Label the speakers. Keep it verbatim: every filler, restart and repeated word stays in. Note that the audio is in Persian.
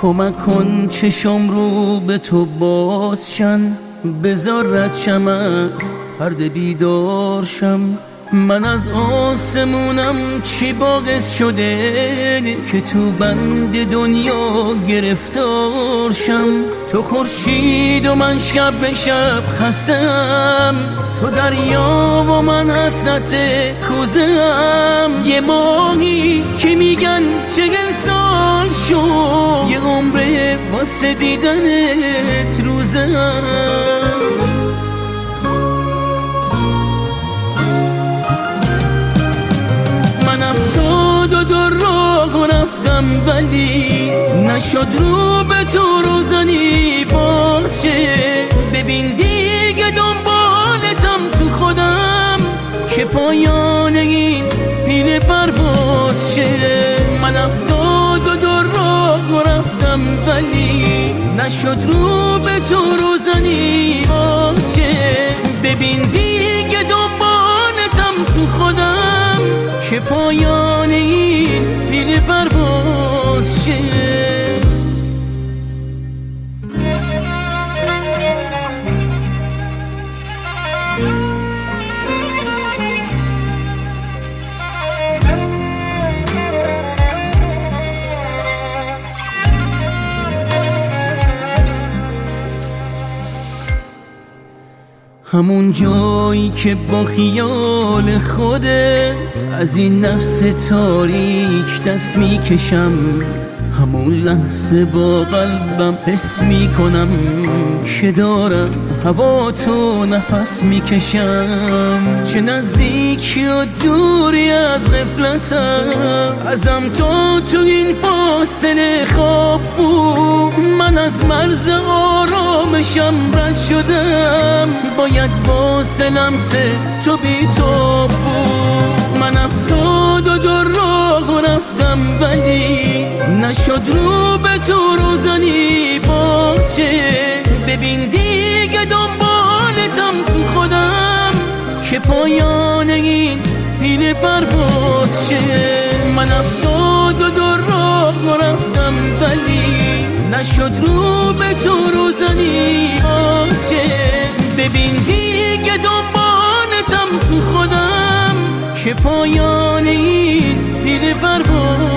Speaker 1: کمک کن چشم رو به تو بازشن، بذار ردشم از پرده بیدارشم. من از آسمونم چی باعث شده که تو بند دنیا گرفتارشم؟ تو خورشید و من شب به شب خستم، تو دریا و من حسرت کوزه‌ام. یه ماهی که میگن چهل سال شد، یه عمره واسه دیدنت روزه‌ام. و دو راه رفتم ولی نشد رو به تو روزنی باشه. ببین دیگه دنبالتم تو خودم که پایان این پیل پرواز شه. من افتاد و دو راه رفتم ولی نشد رو به تو روزنی باشه. ببین دیگه دنبالتم تو خودم که پایان این پیل پرواز شه. همون جایی که با خیال خودت از این نفس تاریک دست میکشم، همون لحظه با قلبم حس میکنم که دارم هوا تو نفس میکشم. چه نزدیکی و دوری از غفلتم، ازم تو تو این فاصله خواب بود. من از مرز آرامشم رد شدم، باید واسه لمس تو بی تو بود. من افتاد و دو راه رفتم ولی نشد رو به تو روزنی باشه. ببین دیگه دنبالتم تو خودم که پایان این پیل پرواز شه. من افتاد و دو راه رفتم ولی نشد رو به تو روزنی باشه. ببین دیگه دنبالتم تو خودم که پایان این پیل پرواز